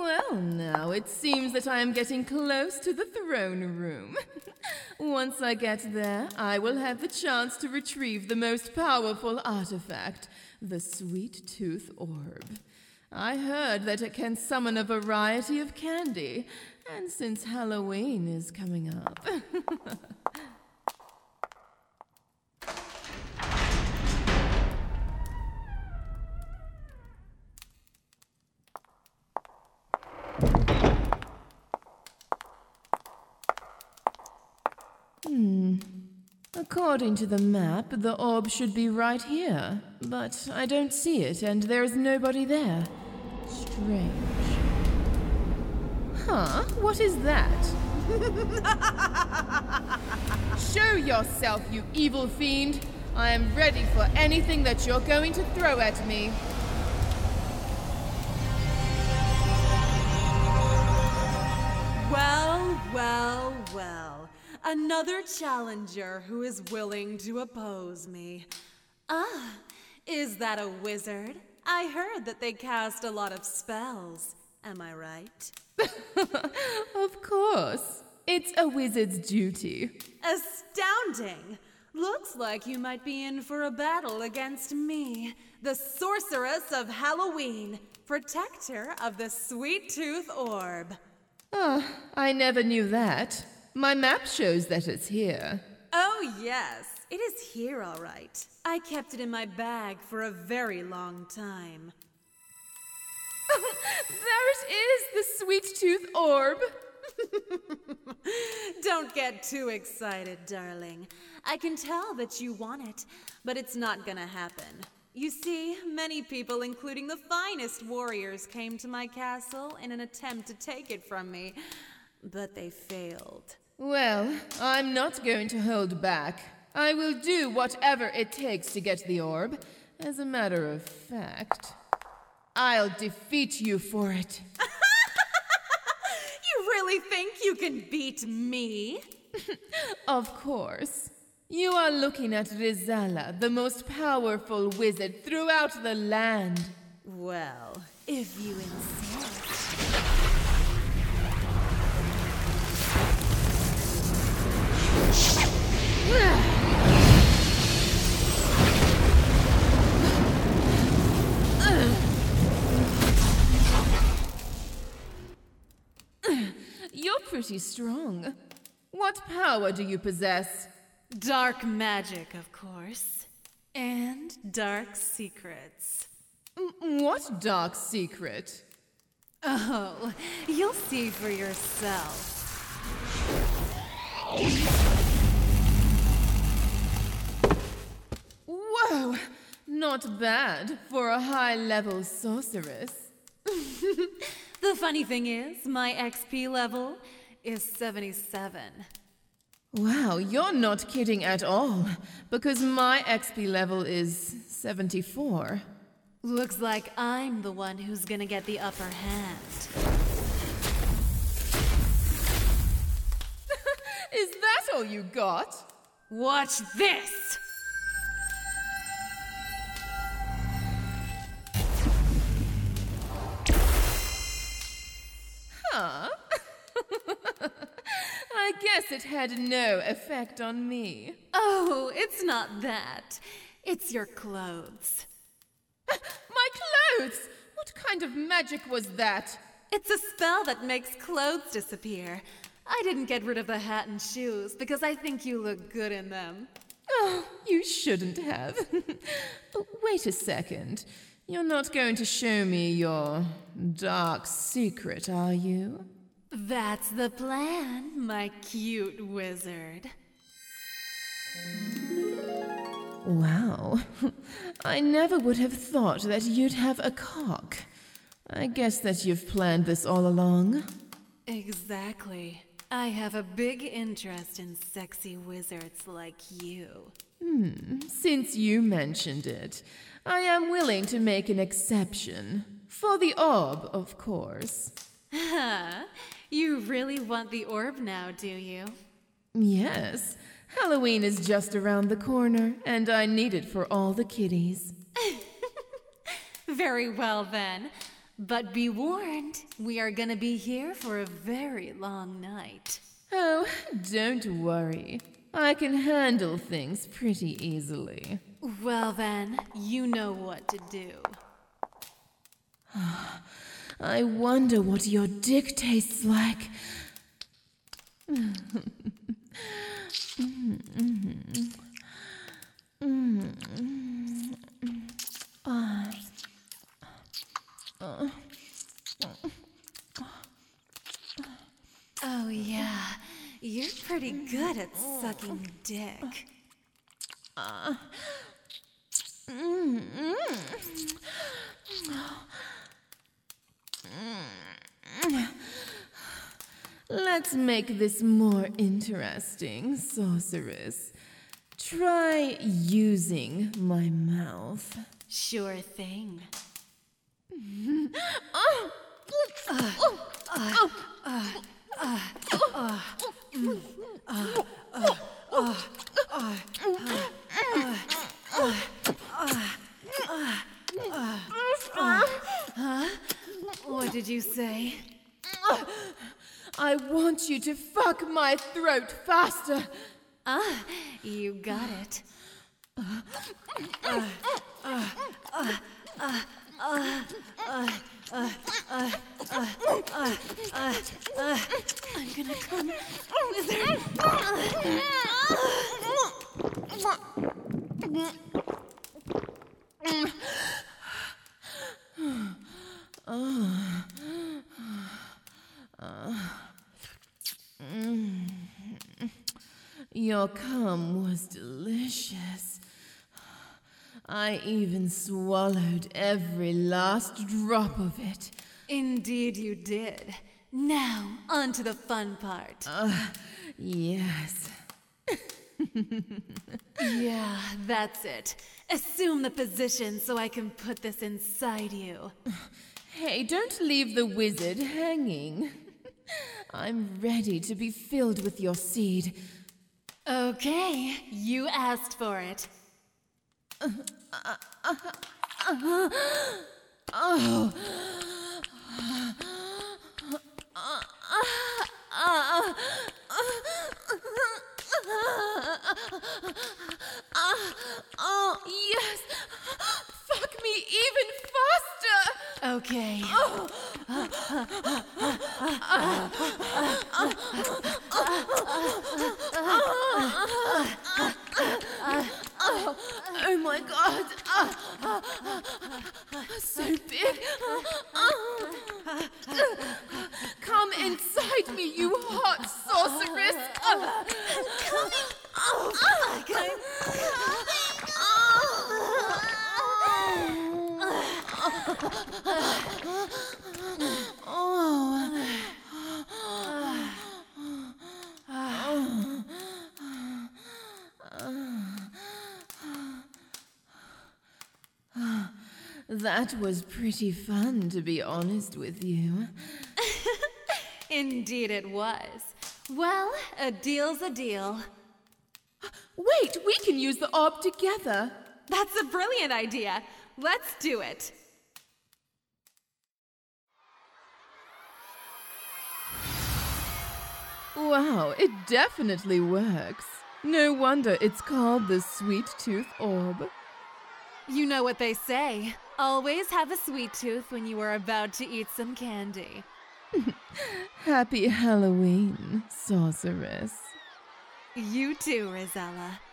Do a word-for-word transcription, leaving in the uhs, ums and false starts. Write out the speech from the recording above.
Well, now it seems that I am getting close to the throne room. Once I get there, I will have the chance to retrieve the most powerful artifact, the Sweet Tooth Orb. I heard that it can summon a variety of candy, and since Halloween is coming up... Hmm. According to the map, the orb should be right here. But I don't see it, and there's nobody there. Strange. Huh? What is that? Show yourself, you evil fiend! I am ready for anything that you're going to throw at me. Well, well, well. Another challenger who is willing to oppose me. Ah, is that a wizard? I heard that they cast a lot of spells. Am I right? Of course. It's a wizard's duty. Astounding! Looks like you might be in for a battle against me, the Sorceress of Halloween, protector of the Sweet Tooth Orb. Oh, I never knew that. My map shows that it's here. Oh, yes. It is here, all right. I kept it in my bag for a very long time. There it is, the Sweet Tooth Orb. Don't get too excited, darling. I can tell that you want it, but it's not gonna happen. You see, many people, including the finest warriors, came to my castle in an attempt to take it from me, but they failed. Well, I'm not going to hold back. I will do whatever it takes to get the orb. As a matter of fact, I'll defeat you for it. You really think you can beat me? Of course. You are looking at Rizala, the most powerful wizard throughout the land. Well, if you insist. You're pretty strong. What power do you possess? Dark magic, of course. And dark secrets. M- what dark secret? Oh, you'll see for yourself. Whoa! Not bad for a high-level sorceress. The funny thing is, my X P level is seventy-seven. Wow, you're not kidding at all, because my X P level is seventy-four. Looks like I'm the one who's gonna get the upper hand. Is that all you got? Watch this! Huh? I guess it had no effect on me. Oh, it's not that. It's your clothes. My clothes! What kind of magic was that? It's a spell that makes clothes disappear. I didn't get rid of the hat and shoes because I think you look good in them. Oh, you shouldn't have. But wait a second. You're not going to show me your dark secret, are you? That's the plan, my cute wizard. Wow. I never would have thought that you'd have a cock. I guess that you've planned this all along. Exactly. I have a big interest in sexy wizards like you. Hmm, since you mentioned it, I am willing to make an exception. For the orb, of course. Huh? You really want the orb now, do you? Yes. Halloween is just around the corner, and I need it for all the kiddies. Very well, then. But be warned, we are gonna be here for a very long night. Oh, don't worry. I can handle things pretty easily. Well then, you know what to do. I wonder what your dick tastes like. Oh yeah, you're pretty good at sucking dick. Uh, Let's make this more interesting, sorceress. Try using my mouth. Sure thing. Oh. Uh, uh, uh, Huh? What did you say? I want you to fuck my throat faster. Ah, you got it. Uh, uh, uh, uh, uh, uh, uh, uh, uh, uh, uh, uh, uh, I'm gonna come, wizard. Your cum was delicious. I even swallowed every last drop of it. Indeed you did. Now, on to the fun part. Uh, yes. Yeah, that's it. Assume the position so I can put this inside you. Hey, don't leave the wizard hanging. I'm ready to be filled with your seed. Okay, you asked for it. Uh, uh, uh, uh, oh. Oh, yes! Fuck me even faster! Okay. Oh. Oh, oh my god! So big! Come inside me, you hot sorceress! Coming! Oh, fuck! I'm That was pretty fun, to be honest with you. Indeed it was. Well, a deal's a deal. Wait, we can use the orb together. That's a brilliant idea. Let's do it. Wow, it definitely works. No wonder it's called the Sweet Tooth Orb. You know what they say. Always have a sweet tooth when you are about to eat some candy. Happy Halloween, sorceress. You too, Rosella.